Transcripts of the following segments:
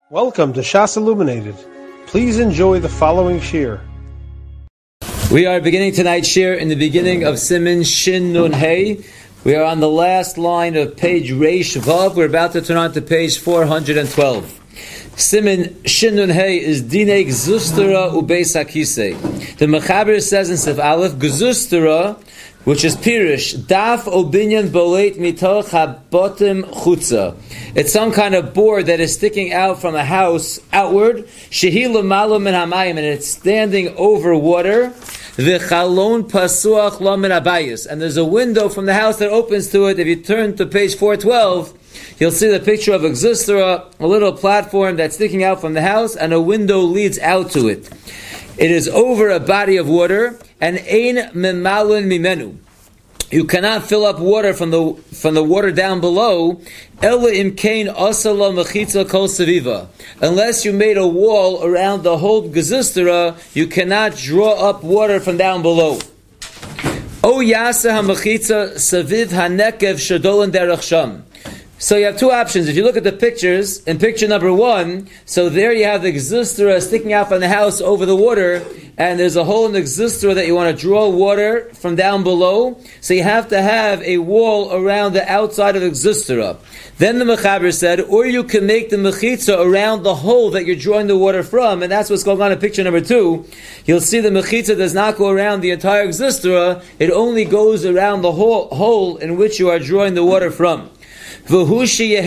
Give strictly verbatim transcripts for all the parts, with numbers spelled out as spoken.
Welcome to Shas Illuminated. Please enjoy the following shir. We are beginning tonight's shir in the beginning of Siman Shin Nun Hey. We are on the last line of page Reish Vav. We're about to turn on to page four hundred twelve. Siman Shin Nun Hey is Dinei Gzustara Ubeis HaKisei. The Mechaber says in Sif Aleph, Gzustara, which is Pirish, Daf Obinyan Boleit Mitoch HaBotim Chutza. It's some kind of board that is sticking out from a house outward. Shehi L'Malo Min HaMayim, and it's standing over water. V'chalon Pasuach Lo Min HaBayis, and there's a window from the house that opens to it. If you turn to page four twelve, you'll see the picture of a gzustara, a little platform that's sticking out from the house, and a window leads out to it. It is over a body of water, and ein memalun mimenu. You cannot fill up water from the from the water down below, ela imkain asala mechitza kol seviva. Unless you made a wall around the whole gzustara, you cannot draw up water from down below. O yasa hamechitza saviv hanekev shadolan derech sham. So you have two options. If you look at the pictures, in picture number one, so there you have the gzustara sticking out from the house over the water, and there's a hole in the gzustara that you want to draw water from down below, so you have to have a wall around the outside of the gzustara. Then the Mechaber said, or you can make the mechitza around the hole that you're drawing the water from, and that's what's going on in picture number two. You'll see the mechitza does not go around the entire gzustara, it only goes around the hole, hole in which you are drawing the water from. However,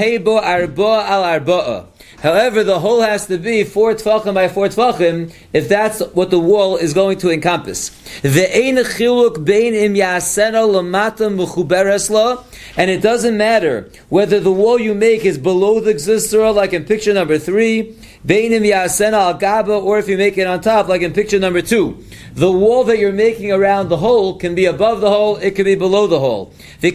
the hole has to be four tefachim by four tefachim if that's what the wall is going to encompass. And it doesn't matter whether the wall you make is below the gzustara, like in picture number three, or if you make it on top, like in picture number two. The wall that you're making around the hole can be above the hole, it can be below the hole.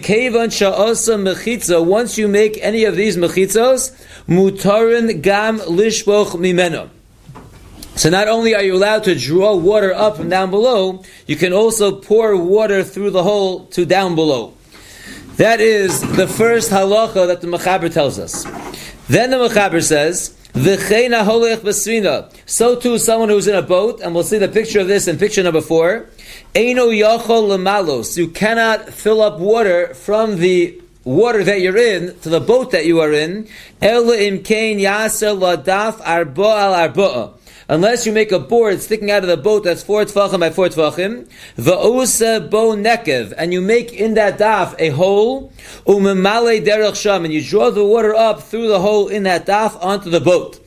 Once you make any of these mechitzos, mutarin gam lishboch mimeno. So not only are you allowed to draw water up from down below, you can also pour water through the hole to down below. That is the first halacha that the Mechaber tells us. Then the Mechaber says, so too someone who's in a boat, and we'll see the picture of this in picture number four. Eino yachol lemalos. You cannot fill up water from the water that you're in to the boat that you are in. Ela imkein yasser ladaf arba al arba'a. Unless you make a board sticking out of the boat that's four tefachim by four tefachim, va'osa bo nekev, and you make in that daf a hole, umemale derech sham, and you draw the water up through the hole in that daf onto the boat.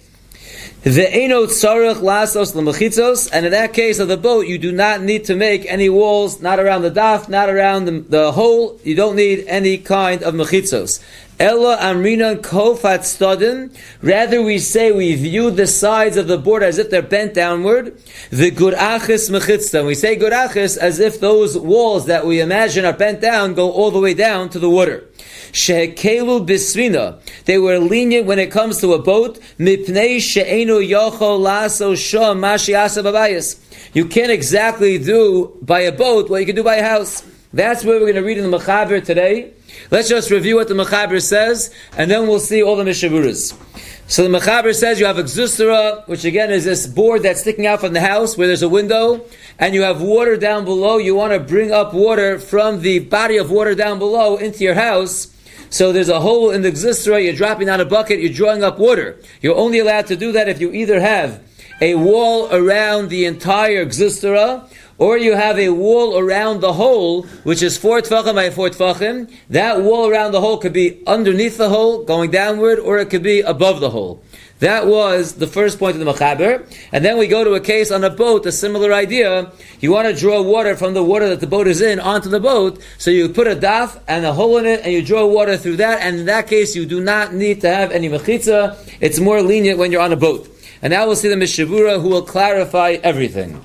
Ve'eno tzarech lasos l'mechitzos, and in that case of the boat, you do not need to make any walls, not around the daf, not around the, the hole. You don't need any kind of mechitzos. Ella amrinan kofat stodin. Rather, we say we view the sides of the board as if they're bent downward. The gurachis mechitzta. We say gurachis as if those walls that we imagine are bent down go all the way down to the water. Shehekelu bisvina. They were lenient when it comes to a boat. Mipnei she'enu yochol laso shom mashi asa babayis. You can't exactly do by a boat what you can do by a house. That's what we're going to read in the Mechaber today. Let's just review what the Mechaber says, and then we'll see all the Mishaburas. So the Mechaber says you have a gzustara, which again is this board that's sticking out from the house where there's a window, and you have water down below. You want to bring up water from the body of water down below into your house. So there's a hole in the gzustara, you're dropping down a bucket, you're drawing up water. You're only allowed to do that if you either have a wall around the entire gzustara, or you have a wall around the hole, which is four tefachim by four tefachim. That wall around the hole could be underneath the hole, going downward, or it could be above the hole. That was the first point of the Mechaber. And then we go to a case on a boat, a similar idea. You want to draw water from the water that the boat is in onto the boat, so you put a daf and a hole in it, and you draw water through that, and in that case you do not need to have any mechitza. It's more lenient when you're on a boat. And now we'll see the Mishavura who will clarify everything.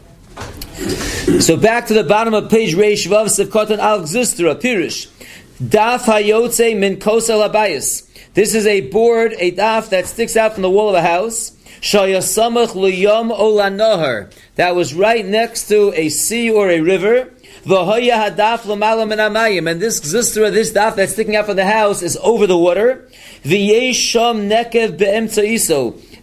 So back to the bottom of page Reish Vav Sivkotan Al Gzustara Pirish Daf Hayotze Min Kosel Abayis. This is a board, a daf that sticks out from the wall of a house. Shayasamach Liyom Olanahar. That was right next to a sea or a river. V'hoya hadaf l'malam min hamayim. And this gzustara, this daf that's sticking out from the house, is over the water. V'yesh sham nekev be'emtza iso.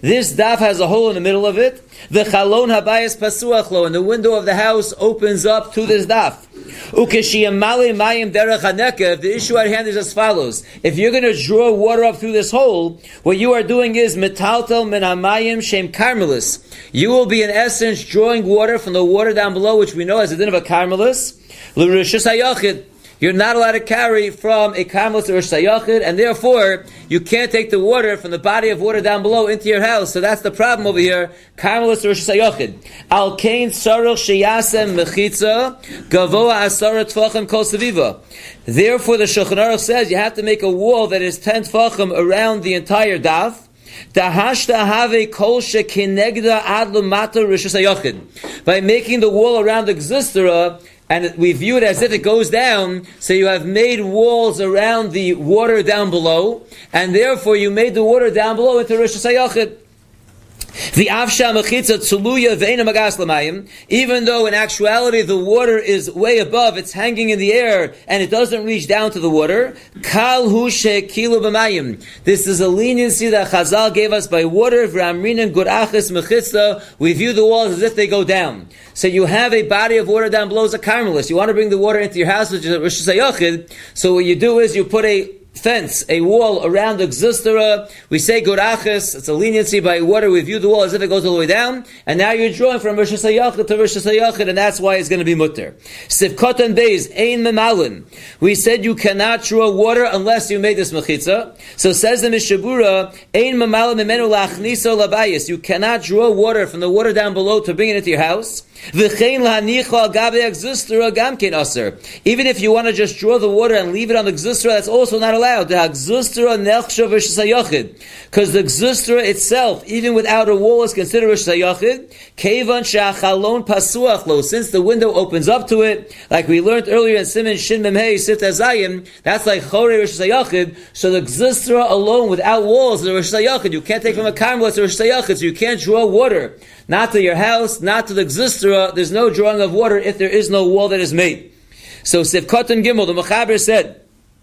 This daf has a hole in the middle of it. The chalon habayis pasuach lo, and the window of the house opens up to this daf. Ukeshiyamale mayim derech hanekev. The issue at hand is as follows: if you're going to draw water up through this hole, what you are doing is metaltel min hamayim shem karmelis. You will be in essence drawing water from the water down below, which we know as the din of a karmelis. L'rishus hayachid. You're not allowed to carry from a karmelis or a shayachid, and therefore you can't take the water from the body of water down below into your house. So that's the problem over here. Karmelis or shayachid. Al kain sarach sheyasem mechitza gavoa asara tfachim kol seviva. Therefore, the Shulchan Aruch says you have to make a wall that is ten tfachim around the entire daf. Dahashta have kol shekinegda ad lumata rishus hayachid. By making the wall around the gzistera, and we view it as if it goes down, so you have made walls around the water down below, and therefore you made the water down below into Rishus HaYachid. The avsha mechitza tzuluya ve'ena magas l'mayim, even though in actuality the water is way above, it's hanging in the air, and it doesn't reach down to the water. Kal hu shekilu b'mayim. This is a leniency that Chazal gave us by water. V'amrinan gurachis mechitza. We view the walls as if they go down. So you have a body of water down below as a karmelis. You want to bring the water into your house, which is a Rishus HaYachid. So what you do is you put a fence, a wall around the gzistera. We say gurachis, it's a leniency by water. We view the wall as if it goes all the way down, and now you're drawing from Rishus HaYachid to Rishus HaYachid, and that's why it's going to be mutter. Sivkotan beis ein memalin. We said you cannot draw water unless you made this mechitza. So says the Mishabura, ein memalin mimenu lachniso labayis. You cannot draw water from the water down below to bring it into your house. Even if you want to just draw the water and leave it on the gzustera, that's also not allowed. Because the gzustera itself, even without a wall, is considered Rishus HaYachid. Since the window opens up to it, like we learned earlier in Siman Shin Mem Hey Sif Tazayim, that's like Chorei Rishus HaYachid. So the gzustera alone, without walls, is a Rishus HaYachid. You can't take from a karmelis or Rishus HaYachid, so you can't draw water. Not to your house, not to the gzustera. There's no drawing of water if there is no wall that is made. So Sivkotan Gimel, the Mechaber said,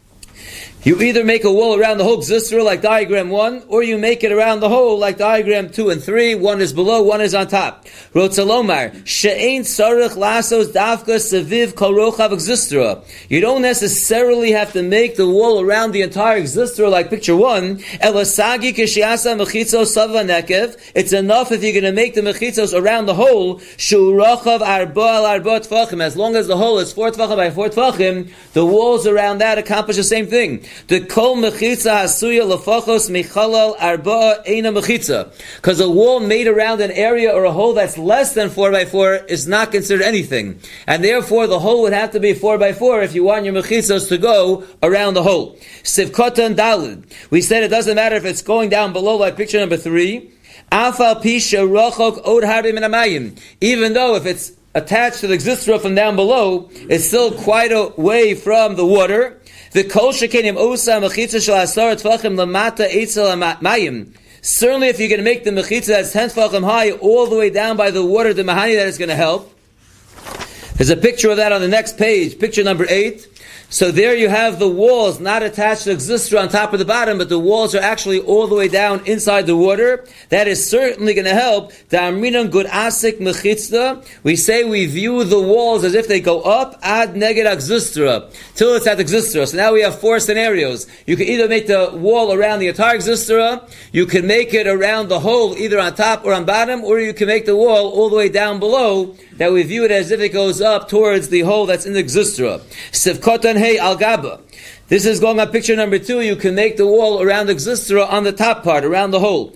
you either make a wall around the whole gzustera like diagram one, or you make it around the whole like diagram two and three. One is below, one is on top. Rotzalomar, she'ein tzarich lasos davka seviv kol rochav gzustera. You don't necessarily have to make the wall around the entire gzustera like picture one. Elasagi kishiasa mechitzos sava nekev. It's enough if you're going to make the mechitzos around the whole. Shu rochav arba al arba tfachim. As long as the whole is four tfachim by four tfachim, the walls around that accomplish the same thing. The kol mechitza hasuya lefachos mechalal arba'a eina mechitza, because a wall made around an area or a hole that's less than four by four is not considered anything, and therefore the hole would have to be four by four if you want your mechitzos to go around the hole. Sivkotan dalid. We said it doesn't matter if it's going down below like picture number three. Afal pisha rochok od harbi min hamayim. Even though if it's attached to the gzustera from down below, it's still quite a way from the water. The kol shekenim osa mechitza shel asar tfachim lamata eitzel mayim. Certainly, if you're going to make the mechitza that's ten tfachim high all the way down by the water, the mahani, that is going to help. There's a picture of that on the next page, picture number eight. So there you have the walls not attached to the gzustera on top of the bottom, but the walls are actually all the way down inside the water. That is certainly going to help. Da'amrinan gud asik mechitzta. We say we view the walls as if they go up ad neged gzustera till it's at the gzustera. So now we have four scenarios. You can either make the wall around the entire gzustera, you can make it around the hole either on top or on bottom, or you can make the wall all the way down below, that we view it as if it goes up towards the hole that's in the gzustera. Sivkotan hey al gaba. This is going on picture number two. You can make the wall around the gzustera on the top part, around the hole.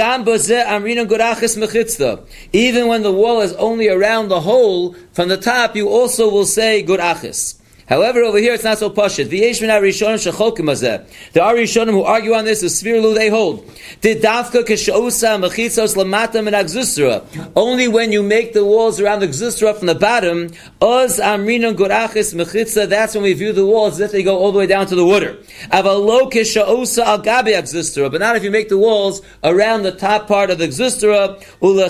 Even when the wall is only around the hole, from the top, you also will say gurachis. However, over here it's not so pashut. The There are Rishonim who argue on this. The Svirlu, they hold. Only when you make the walls around the gzustera from the bottom, that's when we view the walls as if they go all the way down to the water. But not if you make the walls around the top part of the gzustera.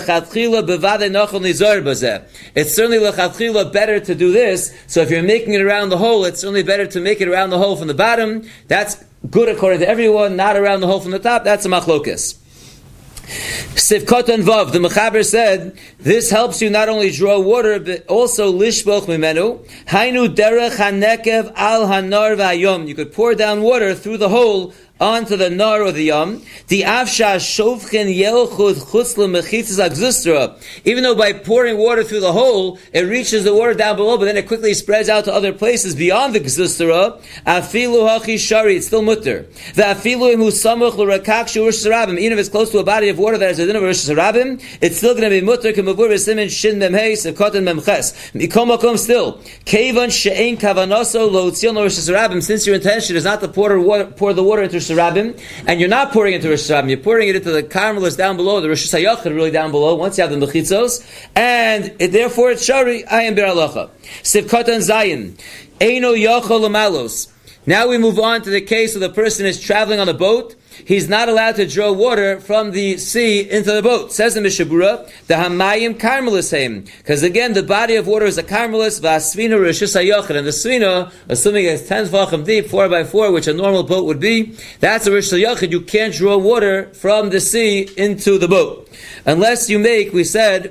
It's certainly lechatchila better to do this. So if you're making it around the hole, it's certainly better to make it around the hole from the bottom. That's good according to everyone, not around the hole from the top. That's a machlokes. Sivkot and Vav, the Mechaber said, this helps you not only draw water, but also lishboch mimenu. Hainu derech hanekev al hanar v'ayom. You could pour down water through the hole onto the nar or the yam. The afsha shovchen yelchud chutz lemechitzas agzustra. Even though by pouring water through the hole, it reaches the water down below, but then it quickly spreads out to other places beyond the gzustra. Afilu hachi shari, it's still mutter. The afilu imu samuch l'rakak shurish sarabim. Even if it's close to a body of water that has a din of rish sarabim, it's still going to be mutter. Kemavur b'simin shin memhei sevkot and memches. Mikom makom still. Kevan she'ein kavanaso lo tzion lo rish sarabim. Since your intention is not to pour, water, pour the water into Rabim, and you're not pouring it into Rosh Hashanah, you're pouring it into the Carmelis down below, the Rosh Hashanah really down below, once you have the Mechitzos, and it, therefore it's Shari, Ayim Bir Alacha. Sivkot and Zayin, Eino Yochol Lamalos. Now we move on to the case of the person is traveling on a boat. He's not allowed to draw water from the sea into the boat. Says the Mishabura, the Hamayim Carmelis Haim. Because again, the body of water is a Carmelis, Vasvina Rishis HaYochid. And the Svina, assuming it's ten Tvachim deep, four by four, which a normal boat would be, that's a Rishis HaYochid. You can't draw water from the sea into the boat. Unless you make, we said,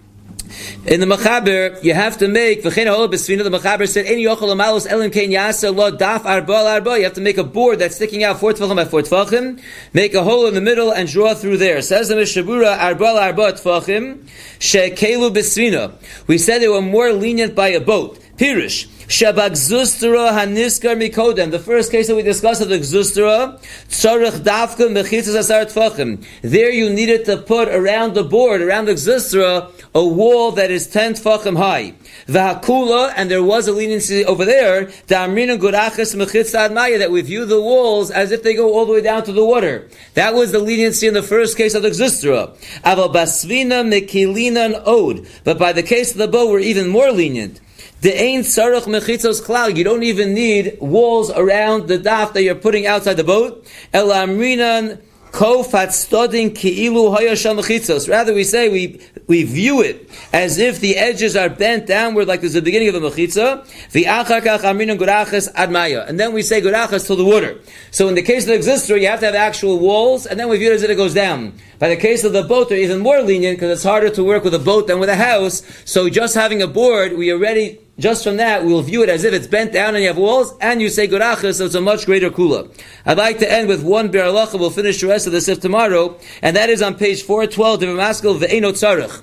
in the Mechaber, you have to make v'chein ha'ol b'sfina. The Mechaber said, "Ein yochel amalos elim kein yasa lo daf arba arba." You have to make a board that's sticking out four tefachim by four tefachim. Make a hole in the middle and draw through there. Says the Mishabura, arba arba tefachim she'kelu b'sfina. We said they were more lenient by a boat. Pirish. Shabak Zustra Haniskar Mikodem. The first case that we discussed of the Zustra, Tzarech Dafka Mechitzas Asar Tfachim. There you needed to put around the board, around the Zustra, a wall that is ten Tfachim high. V'hakula, and there was a leniency over there, Da'amrina Gurachas Mechitzad Maya, that we view the walls as if they go all the way down to the water. That was the leniency in the first case of the Zustra. Aval Basvina Mekilina Od. But by the case of the boat, we're even more lenient. The ain tzarech mechitzos klal. You don't even need walls around the daf that you're putting outside the boat. El amrinan kofat stodin ki'ilu hayashal mechitzos. Rather, we say we we view it as if the edges are bent downward, like there's the beginning of a mechitza. The achar kach amrinan gurachas admaya, and then we say gurachas to the water. So in the case of the existor, you have to have actual walls, and then we view it as if it goes down. By the case of the boat, they're even more lenient because it's harder to work with a boat than with a house. So just having a board, we already, just from that, we'll view it as if it's bent down and you have walls, and you say gurachas, so it's a much greater kula. I'd like to end with one bir halacha. We'll finish the rest of the sif tomorrow, and that is on page four twelve, the Maskil Ve'eno Tzarech.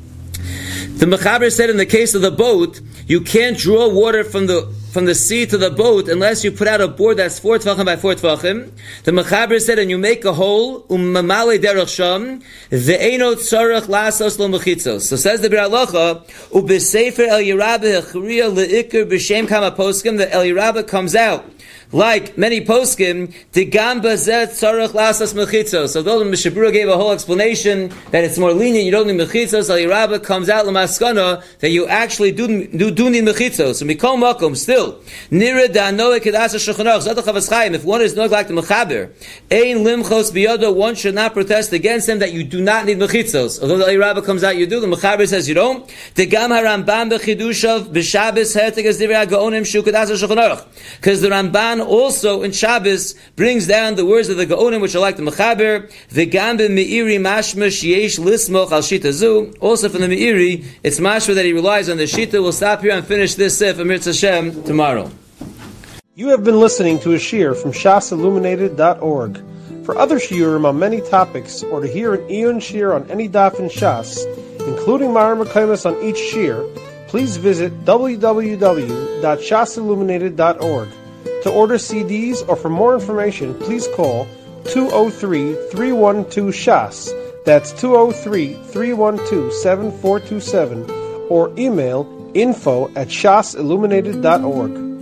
The Mechaber said in the case of the boat, you can't draw water from the from the sea to the boat unless you put out a board that's four tvachim by four tvachim. The Mechaber said, and you make a hole, ummamale derech sham, ve'eno tzarech lasos lo mechitzos. So says the Bir Halacha, u'besefer El Yerabah hechriya le'ikr b'shem kama poskim, the El Yerabah comes out. Like many poskim, tigam bazet tzarech lasas mechitzos. So though the Mishabura gave a whole explanation that it's more lenient, you don't need mechitzos, El Yerabah comes out l'maskana that you actually do, do, do need mechitzos. So mikol makom, still, nira da'anoe kedasa shechanach, zot chavas chayim, if one is not like the Mechaber, ein limchos biyado, one should not protest against him that you do not need mechitzos. Although the El Yerabah comes out, you do, the Mechaber says you don't. Tigam harambam b'chidushav b'shabes hetek as divrei ha'gaonim shu kedasa shechanach. Because the Ramban also in Shabbos brings down the words of the Gaonim, which are like the Mechaber, V'gam b'meiri mashma yesh lismoch al shita zu. Also from the Meiri, it's mashma that he relies on the shita. We'll stop here and finish this sif Amir Hashem tomorrow. You have been listening to a shiur from shas illuminated dot org. For other shiurim on many topics, or to hear an Iyun shiur on any daf in Shas, including Mara Mekaymas on each shiur, please visit w w w dot shas illuminated dot org. To order C Ds or for more information, please call two oh three, three one two, S H A S. That's two oh three, three one two, seven four two seven. Or email info at shas illuminated dot org.